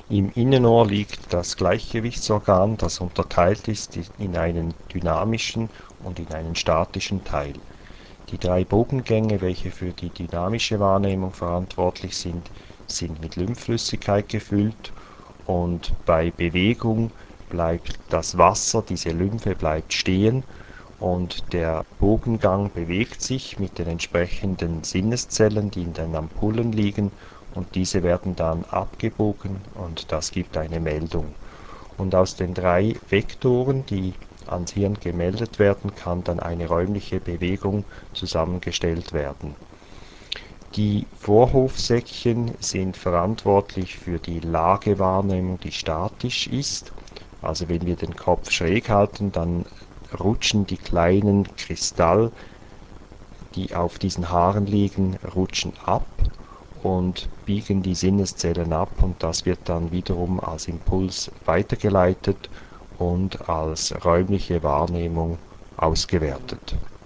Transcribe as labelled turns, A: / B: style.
A: Im Innenohr liegt das Gleichgewichtsorgan, das unterteilt ist in einen dynamischen und in einen statischen Teil. Die drei Bogengänge, welche für die dynamische Wahrnehmung verantwortlich sind, sind mit Lymphflüssigkeit gefüllt, und bei Bewegung bleibt das Wasser, diese Lymphe bleibt stehen, und der Bogengang bewegt sich mit den entsprechenden Sinneszellen, die in den Ampullen liegen, und diese werden dann abgebogen und das gibt eine Meldung. Und aus den drei Vektoren, die ans Hirn gemeldet werden, kann dann eine räumliche Bewegung zusammengestellt werden. Die Vorhofsäckchen sind verantwortlich für die Lagewahrnehmung, die statisch ist. Also wenn wir den Kopf schräg halten, dann rutschen die kleinen Kristall, die auf diesen Haaren liegen, rutschen ab und biegen die Sinneszellen ab, und das wird dann wiederum als Impuls weitergeleitet und als räumliche Wahrnehmung ausgewertet.